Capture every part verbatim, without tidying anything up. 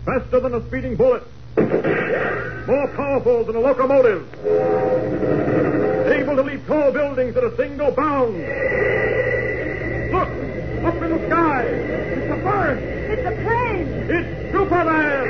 faster than a speeding bullet, more powerful than a locomotive, able to leap tall buildings at a single bound. Look, up in the sky. It's a bird. It's a plane. It's Superman.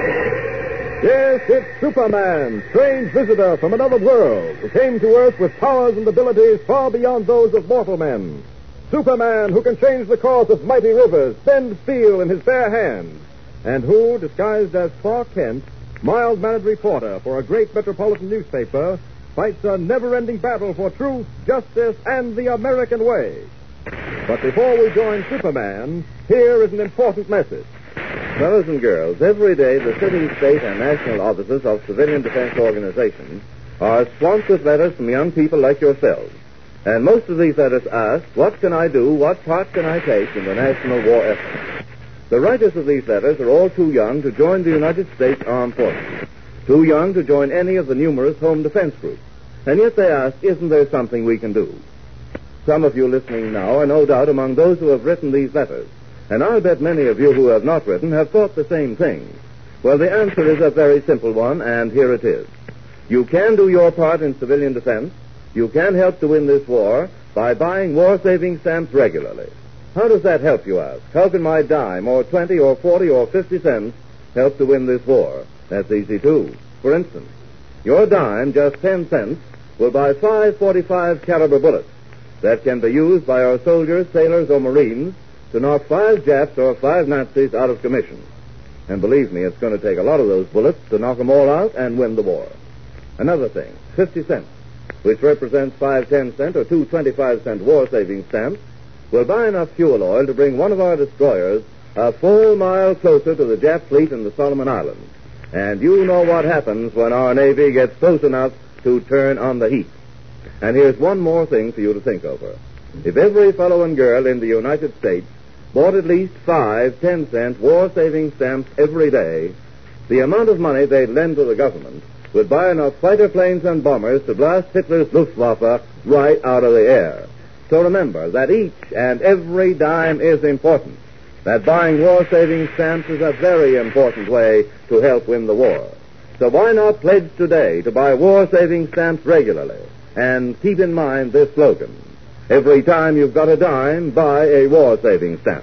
Yes, it's Superman, strange visitor from another world, who came to Earth with powers and abilities far beyond those of mortal men. Superman, who can change the course of mighty rivers, bend steel in his bare hands, and who, disguised as Clark Kent, mild-mannered reporter for a great metropolitan newspaper, fights a never-ending battle for truth, justice, and the American way. But before we join Superman, here is an important message. Fellows and girls, every day the city, state, and national offices of civilian defense organizations are swamped with letters from young people like yourselves. And most of these letters ask, what can I do, what part can I take in the national war effort? The writers of these letters are all too young to join the United States Armed Forces, too young to join any of the numerous home defense groups. And yet they ask, isn't there something we can do? Some of you listening now are no doubt among those who have written these letters. And I'll bet many of you who have not written have thought the same thing. Well, the answer is a very simple one, and here it is. You can do your part in civilian defense. You can help to win this war by buying war-saving stamps regularly. How does that help, you ask? How can my dime, or twenty, or forty, or fifty cents help to win this war? That's easy, too. For instance, your dime, just ten cents, will buy five forty-five caliber bullets that can be used by our soldiers, sailors, or Marines to knock five Japs or five Nazis out of commission. And believe me, it's going to take a lot of those bullets to knock them all out and win the war. Another thing, fifty cents, which represents five ten-cent or two twenty-five cent war-saving stamps, will buy enough fuel oil to bring one of our destroyers a full mile closer to the Jap fleet in the Solomon Islands. And you know what happens when our Navy gets close enough to turn on the heat. And here's one more thing for you to think over. If every fellow and girl in the United States bought at least five ten-cent war-saving stamps every day, the amount of money they'd lend to the government would buy enough fighter planes and bombers to blast Hitler's Luftwaffe right out of the air. So remember that each and every dime is important. That buying war-saving stamps is a very important way to help win the war. So why not pledge today to buy war-saving stamps regularly? And keep in mind this slogan. Every time you've got a dime, buy a war-saving stamp.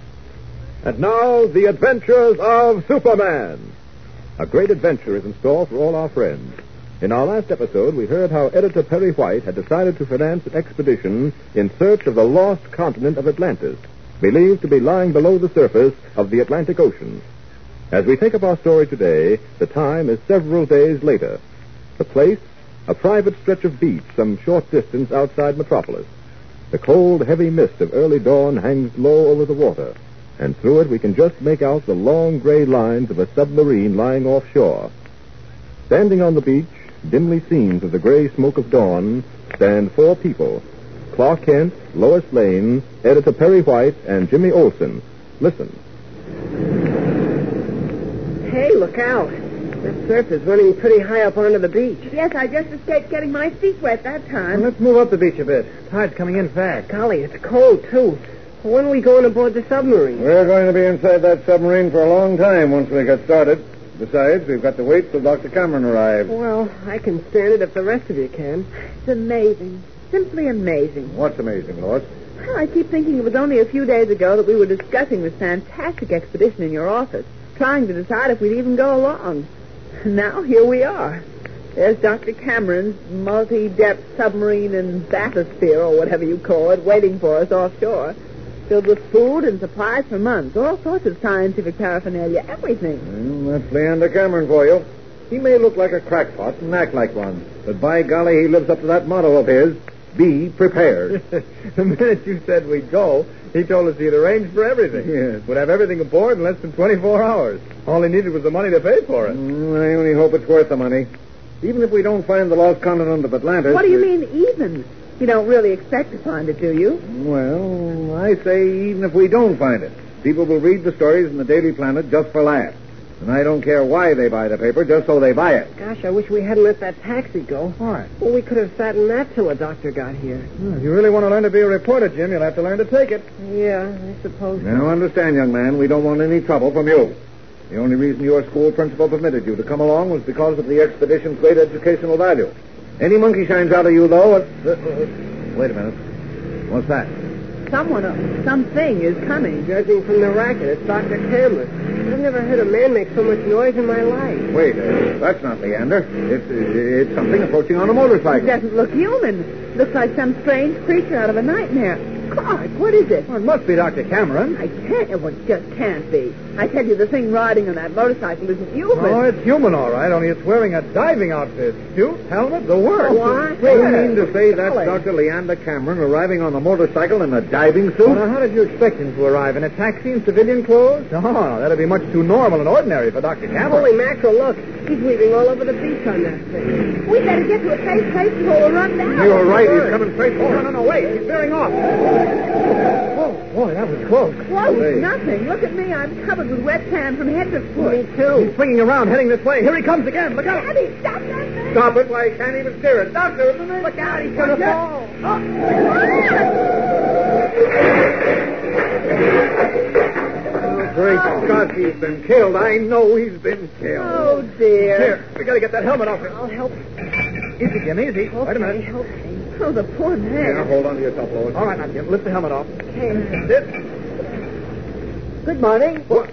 And now, the adventures of Superman. A great adventure is in store for all our friends. In our last episode, we heard how Editor Perry White had decided to finance an expedition in search of the lost continent of Atlantis, believed to be lying below the surface of the Atlantic Ocean. As we take up our story today, the time is several days later. The place, a private stretch of beach some short distance outside Metropolis. The cold, heavy mist of early dawn hangs low over the water, and through it we can just make out the long gray lines of a submarine lying offshore. Standing on the beach, dimly seen through the gray smoke of dawn, stand four people. Clark Kent, Lois Lane, Editor Perry White, and Jimmy Olsen. Listen. Hey, look out. That surf is running pretty high up onto the beach. Yes, I just escaped getting my feet wet that time. Well, let's move up the beach a bit. Tide's coming in fast. Golly, it's cold, too. When are we going aboard the submarine? We're going to be inside that submarine for a long time once we get started. Besides, we've got to wait till Doctor Cameron arrives. Well, I can stand it if the rest of you can. It's amazing. Simply amazing. What's amazing, Lois? Well, I keep thinking it was only a few days ago that we were discussing this fantastic expedition in your office, trying to decide if we'd even go along. Now, here we are. There's Doctor Cameron's multi-depth submarine and bathysphere, or whatever you call it, waiting for us offshore, filled with food and supplies for months, all sorts of scientific paraphernalia, everything. Well, that's Leander Cameron for you. He may look like a crackpot and act like one, but by golly, he lives up to that motto of his, be prepared. The minute you said we'd go, he told us he'd arranged for everything. Yes. We'd have everything aboard in less than twenty-four hours. All he needed was the money to pay for it. Mm, I only hope it's worth the money. Even if we don't find the lost continent of Atlantis... What do you mean, even? You don't really expect to find it, do you? Well, I say even if we don't find it, people will read the stories in the Daily Planet just for laughs. And I don't care why they buy the paper, just so they buy it. Gosh, I wish we hadn't let that taxi go. Why? Well, we could have sat in that till a doctor got here. Well, if you really want to learn to be a reporter, Jim, you'll have to learn to take it. Yeah, I suppose so. Now, understand, young man, we don't want any trouble from you. The only reason your school principal permitted you to come along was because of the expedition's great educational value. Any monkey shines out of you, though... It's, uh, uh, wait a minute. What's that? Someone, uh, something is coming. Judging from the racket, it's Doctor Cameron. I've never heard a man make so much noise in my life. Wait, uh, that's not Leander. It's, uh, it's something approaching on a It motorcycle. doesn't look human. Looks like some strange creature out of a nightmare. Clark, what is it? Well, it must be Doctor Cameron. I can't. Well, it just can't be. I tell you, the thing riding on that motorcycle isn't human. Oh, it's human, all right, only it's wearing a diving outfit. Suit, helmet, the works. What? Do you mean to say that's Doctor Leander Cameron arriving on a motorcycle in a diving suit? Well, now, how did you expect him to arrive? In a taxi in civilian clothes? No, no, that'd be much too normal and ordinary for Doctor Cameron. Holy mackerel, look. He's weaving all over the beach on that thing. We better get to a safe place before we're run down. You were right. He's coming straight for No, us. no, no, wait. He's veering off. Oh, boy, that was close. Close, Hey. nothing. Look at me. I'm covered with wet sand from head to foot. Me too. He's swinging around, heading this way. Here he comes again. Look out. Daddy, stop that thing. Stop it. Why, he can't even steer it. Doctor, isn't it? Look out, he's going to fall. Oh, great Scott, he's been killed. I know he's been killed. Oh, dear. Here, we got to get that helmet off him. I'll help. Easy, Jim, easy. Wait a minute. Okay. Oh, the poor Yeah, man. hold on to your top, Lois. All right, now, Jim, lift the helmet off. Okay. Sit. Good morning. What?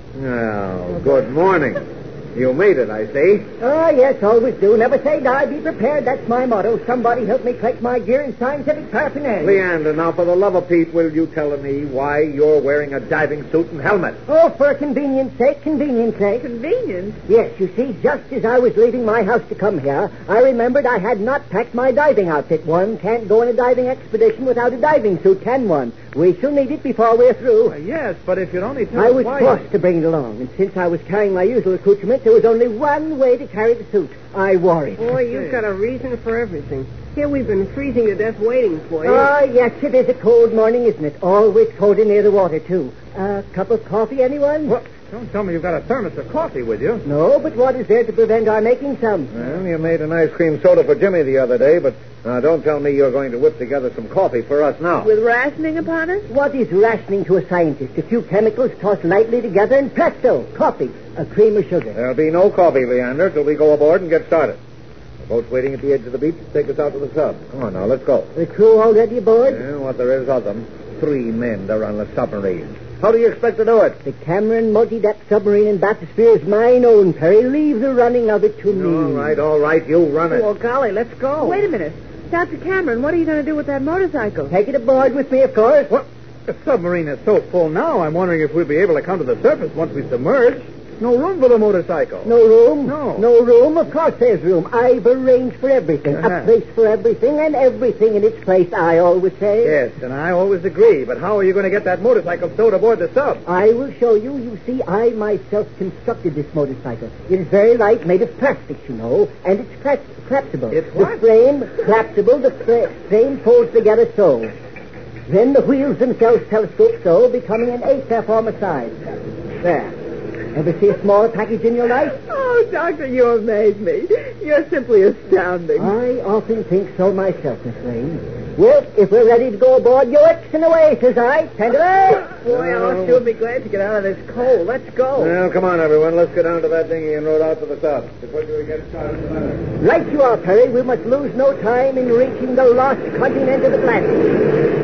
Oh, good morning. You made it, I see. Ah, yes, always do. Never say die, be prepared. That's my motto. Somebody help me collect my gear and scientific paraphernalia. Leander, now, for the love of Pete, will you tell me why you're wearing a diving suit and helmet? Oh, for convenience sake, convenience sake. Convenient. Yes, you see, just as I was leaving my house to come here, I remembered I had not packed my diving outfit. One can't go on a diving expedition without a diving suit, can one? We shall need it before we're through. Uh, yes, but if you'd only tell I us was why... forced to bring it along, and since I was carrying my usual accoutrement, there was only one way to carry the suit. I wore it. Boy, you've got a reason for everything. Here we've been freezing to death waiting for you. Oh, yes, it is a cold morning, isn't it? Always colder near the water, too. A cup of coffee, anyone? What? Don't tell me you've got a thermos of coffee with you. No, but what is there to prevent our making some? Well, you made an ice cream soda for Jimmy the other day, but now don't tell me you're going to whip together some coffee for us now. With rationing upon us? What is rationing to a scientist? A few chemicals tossed lightly together and presto, coffee, a cream of sugar. There'll be no coffee, Leander, till we go aboard and get started. The boat's waiting at the edge of the beach to take us out to the sub. Come on now, let's go. The crew already aboard? Yeah, what there is of them. Three men to run the submarine. How do you expect to do it? The Cameron multi-depth submarine in bathysphere is mine own, Perry. Leave the running of it to me. All right, all right, you run it. Oh, golly, let's go. Wait a minute. Doctor Cameron, what are you going to do with that motorcycle? Take it aboard with me, of course. What? The submarine is so full now, I'm wondering if we'll be able to come to the surface once we submerge. No room for the motorcycle. No room? No. No room? Of course there's room. I've arranged for everything. Uh-huh. A place for everything, and everything in its place, I always say. Yes, and I always agree. But how are you going to get that motorcycle stowed aboard the sub? I will show you. You see, I myself constructed this motorcycle. It is very light, made of plastics, you know, and it's cla- collapsible. It's what? The frame, collapsible, the fra- frame folds together so. Then the wheels themselves telescope so, becoming an eighth their former size. There. Ever see a smaller package in your life? Oh, Doctor, you amaze me. You're simply astounding. I often think so myself, Miss Lane. Well, if we're ready to go aboard, your X and away, says I. Stand away. Boy, I'll sure be glad to get out of this cold. Let's go. Well, come on, everyone. Let's get down to that dinghy and row out to the sub. Before we get started. Right you are, Perry. We must lose no time in reaching the lost continent of Atlantis.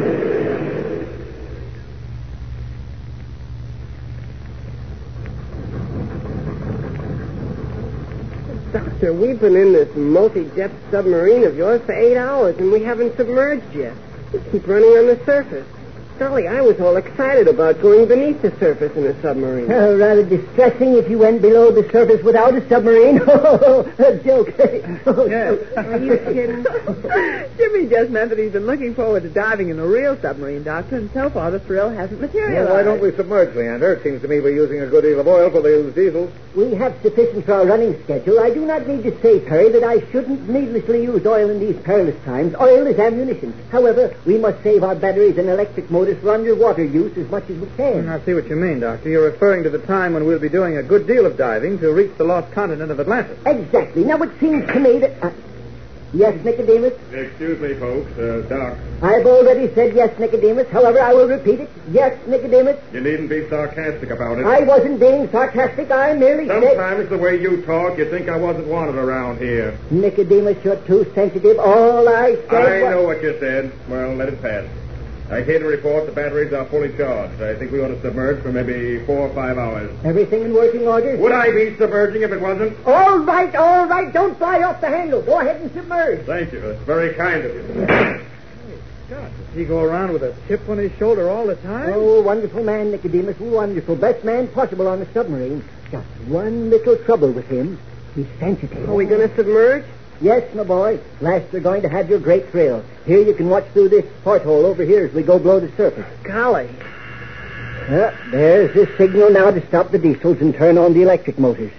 Doctor, we've been in this multi-depth submarine of yours for eight hours, and we haven't submerged yet. We keep running on the surface. Golly, I was all excited about going beneath the surface in a submarine. Uh, rather distressing if you went below the surface without a submarine. A joke. Yes. Are you kidding? Jimmy just meant that he's been looking forward to diving in a real submarine, Doctor, and so far the thrill hasn't materialized. Well, why don't we submerge, Leander? It seems to me we're using a good deal of oil for those diesels. We have sufficient for our running schedule. I do not need to say, Perry, that I shouldn't needlessly use oil in these perilous times. Oil is ammunition. However, we must save our batteries and electric motors for underwater use as much as we can. I see what you mean, Doctor. You're referring to the time when we'll be doing a good deal of diving to reach the lost continent of Atlantis. Exactly. Now, it seems to me that... Uh, Yes, Nicodemus? Excuse me, folks. Uh, Doc, I've already said yes, Nicodemus. However, I will repeat it. Yes, Nicodemus. you needn't be sarcastic about it. I wasn't being sarcastic. I merely said... Sometimes the way you talk, you think I wasn't wanted around here. Nicodemus, you're too sensitive. All I said I was... know what you said. Well, let it pass. I came to report the batteries are fully charged. I think we ought to submerge for maybe four or five hours. Everything in working order? Would I be submerging if it wasn't? All right, all right. Don't fly off the handle. Go ahead and submerge. Thank you. That's very kind of you. God, does he go around with a chip on his shoulder all the time? Oh, wonderful man, Nicodemus. Wonderful. Best man possible on the submarine. Just one little trouble with him. He's sensitive. Are we going to submerge? Yes, my boy. Last you're going to have your great thrill. Here you can watch through this porthole over here as we go below the surface. Golly. Uh, there's this signal now to stop the diesels and turn on the electric motors.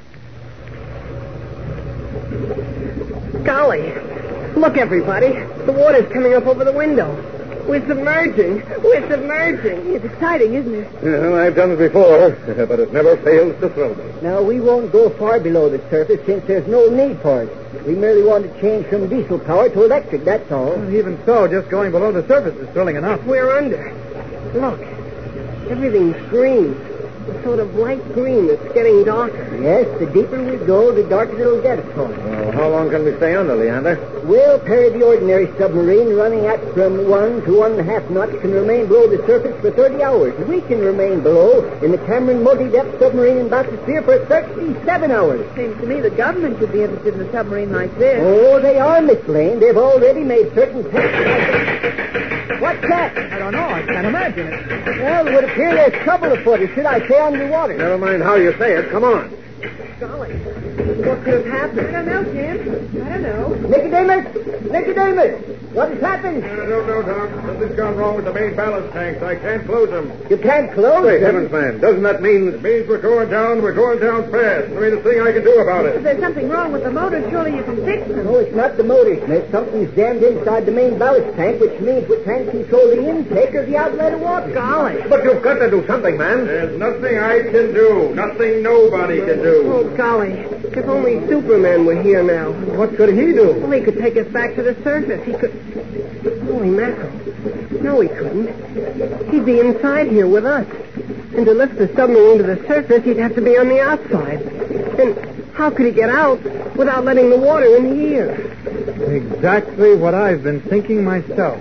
Golly. Look, everybody. The water's coming up over the window. We're submerging. We're submerging. It's exciting, isn't it? Yeah, I've done it before, but it never fails to thrill me. Now, we won't go far below the surface since there's no need for it. We merely want to change from diesel power to electric, that's all. Well, even so, just going below the surface is thrilling enough. We're under. Look. Everything's green. A sort of light green that's getting darker. Yes, the deeper we go, the darker it'll get, of course. Well, how long can we stay under, Leander? Well, Perry, the ordinary submarine running at from one to one and a half knots can remain below the surface for thirty hours. We can remain below in the Cameron multi-depth submarine in bathysphere for thirty-seven hours. Seems to me the government should be interested in a submarine like this. Oh, they are, Miss Blaine. They've already made certain tests. What's that? I don't know. I can't imagine it. Well, it would appear there's trouble afoot, or should I say underwater. Never mind how you say it. Come on. Golly. What could have happened? I don't know, Jim. I don't know. Nicodemus! Nicodemus! What has happened? I don't know, Doc. Something's gone wrong with the main ballast tanks. I can't close them. You can't close Say, them. heavens, man, doesn't that mean... It means we're going down. We're going down fast. There ain't a thing I can do about If it. there's something wrong with the motor, surely you can fix them. No, it's not the motor, Smith. Something's jammed inside the main ballast tank, which means we can't control the intake or the outlet of water. Golly. But you've got to do something, man. There's nothing I can do. Nothing nobody can do. Oh, golly. If only Superman were here now. What could he do? Well, he could take us back to the surface. He could... Holy mackerel. No, he couldn't. He'd be inside here with us. And to lift the submarine to the surface, he'd have to be on the outside. And how could he get out without letting the water in here? Exactly what I've been thinking myself.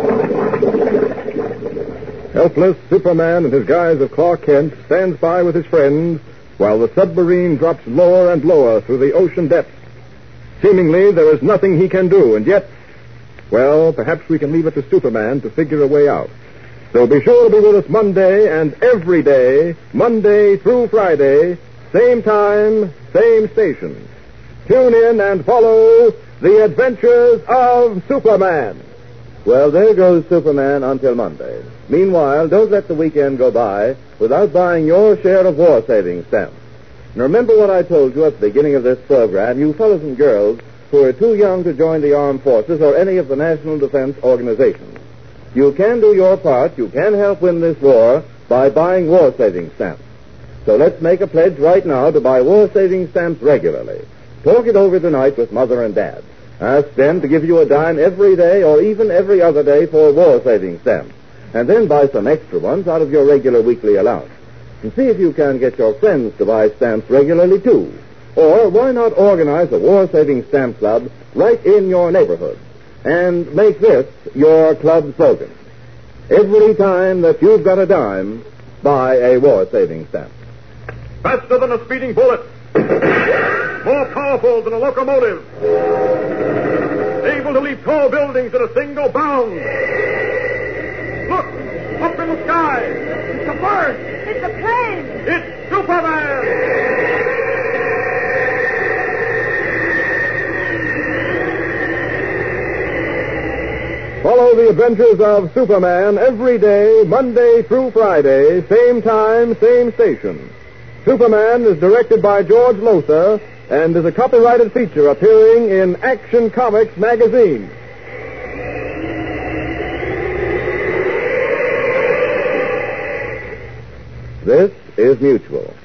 Helpless Superman in his guise of Clark Kent stands by with his friends while the submarine drops lower and lower through the ocean depths. Seemingly, there is nothing he can do, and yet, well, perhaps we can leave it to Superman to figure a way out. So be sure to be with us Monday and every day, Monday through Friday, same time, same station. Tune in and follow the adventures of Superman. Well, there goes Superman until Monday. Meanwhile, don't let the weekend go by without buying your share of war savings stamps. And remember what I told you at the beginning of this program, you fellows and girls who are too young to join the armed forces or any of the national defense organizations. You can do your part. You can help win this war by buying war savings stamps. So let's make a pledge right now to buy war savings stamps regularly. Talk it over tonight with Mother and Dad. Ask them to give you a dime every day or even every other day for war savings stamps. And then buy some extra ones out of your regular weekly allowance. And see if you can get your friends to buy stamps regularly, too. Or why not organize a war savings stamp club right in your neighborhood? And make this your club slogan. Every time that you've got a dime, buy a war savings stamp. Faster than a speeding bullet. More powerful than a locomotive. Able to leap tall buildings in a single bound. Look, up in the sky. It's a bird. It's a plane. It's Superman. Follow the adventures of Superman every day, Monday through Friday, same time, same station. Superman is directed by George Lothar and is a copyrighted feature appearing in Action Comics magazine. This is Mutual.